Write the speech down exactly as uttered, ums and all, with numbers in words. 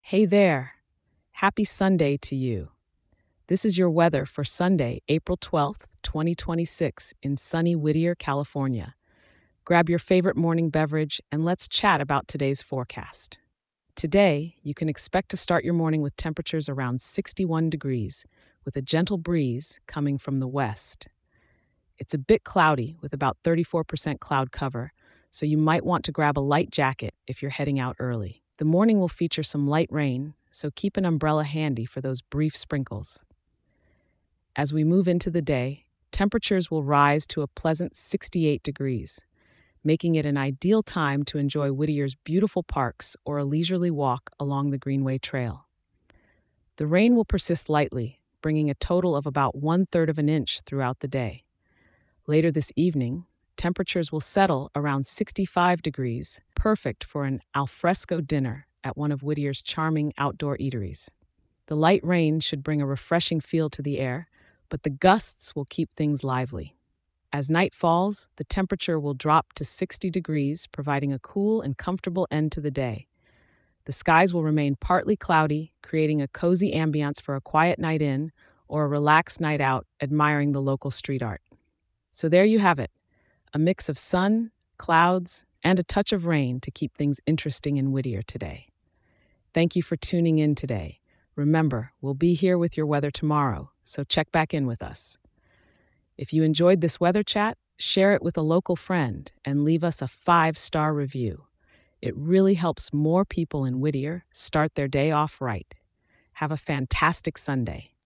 Hey there. Happy Sunday to you. This is your weather for Sunday, April twelfth, twenty twenty-six, in sunny Whittier, California. Grab your favorite morning beverage and let's chat about today's forecast. Today, you can expect to start your morning with temperatures around sixty-one degrees, with a gentle breeze coming from the west. It's a bit cloudy with about thirty-four percent cloud cover, so you might want to grab a light jacket if you're heading out early. The morning will feature some light rain, so keep an umbrella handy for those brief sprinkles. As we move into the day, temperatures will rise to a pleasant sixty-eight degrees, making it an ideal time to enjoy Whittier's beautiful parks or a leisurely walk along the Greenway Trail. The rain will persist lightly, bringing a total of about one-third of an inch throughout the day. Later this evening, temperatures will settle around sixty-five degrees, perfect for an alfresco dinner at one of Whittier's charming outdoor eateries. The light rain should bring a refreshing feel to the air, but the gusts will keep things lively. As night falls, the temperature will drop to sixty degrees, providing a cool and comfortable end to the day. The skies will remain partly cloudy, creating a cozy ambiance for a quiet night in or a relaxed night out admiring the local street art. So there you have it, a mix of sun, clouds, and a touch of rain to keep things interesting in Whittier today. Thank you for tuning in today. Remember, we'll be here with your weather tomorrow, so check back in with us. If you enjoyed this weather chat, share it with a local friend and leave us a five-star review. It really helps more people in Whittier start their day off right. Have a fantastic Sunday.